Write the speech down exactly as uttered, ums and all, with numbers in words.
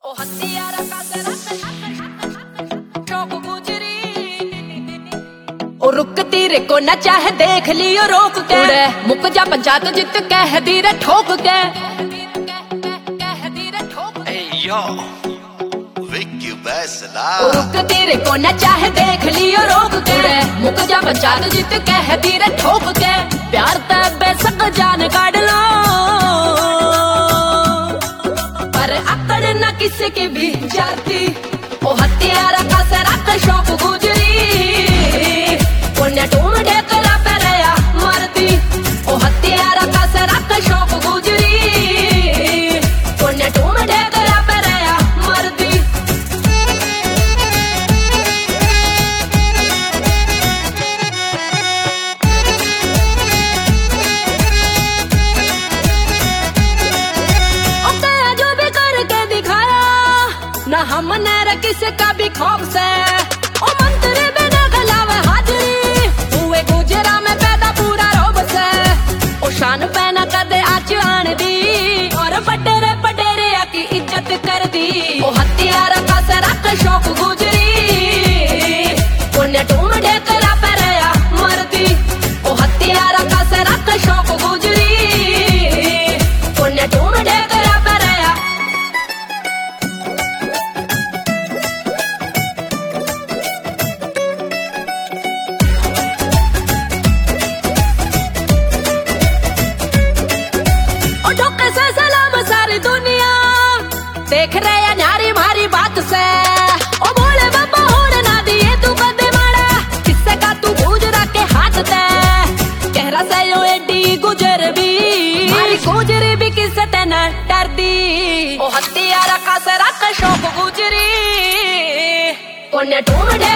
ओ हथियारा का शौक गुजरी ओ रुकती रे को न चाहे देख लियो रोक के मुक जा पंचायत जित कह दी रे ठोक के रुकती रे को न चाहे देख लियो रोक के मुक जा पंचायत जित कह दी रे ठोक के प्यार ते बेसक जान काट लो पर अकड़ न किसी की भी जाती ओ हथियारा का सरा का शौक गुजरी पुण्य ढूंढे करा परया मरती ओ हथियारा का सरा का शौक गुजरी पुण्य ढूंढे करा परया मरती न हमने रे किसी का भी खौफ से ओ मंत्री बिना गलावे हाजरी हुए गुजरा में पैदा पूरा रोब से ओ शान पहना कदे आज आन दी और पटेरे पटेरे की इज्जत कर दी ओ हथियारा का सरा का शौक गुजरी पुण्य ढूंढे करा परया मरती ओ हथियारा का सरा का शौक गुजरी पुण्य ढूंढे करा परया देख रहे या न्यारी मारी बात से ओ बोले बाबा होर ना दिए तू कदे माड़ा किससे का तू गुजरा के हाथ दे कहरा से यो एडी गुजर भी मारी गुजरी भी किससे ते न डर दी ओ हथियारा का सरा का शौक गुजरी पुण्य ढूंढे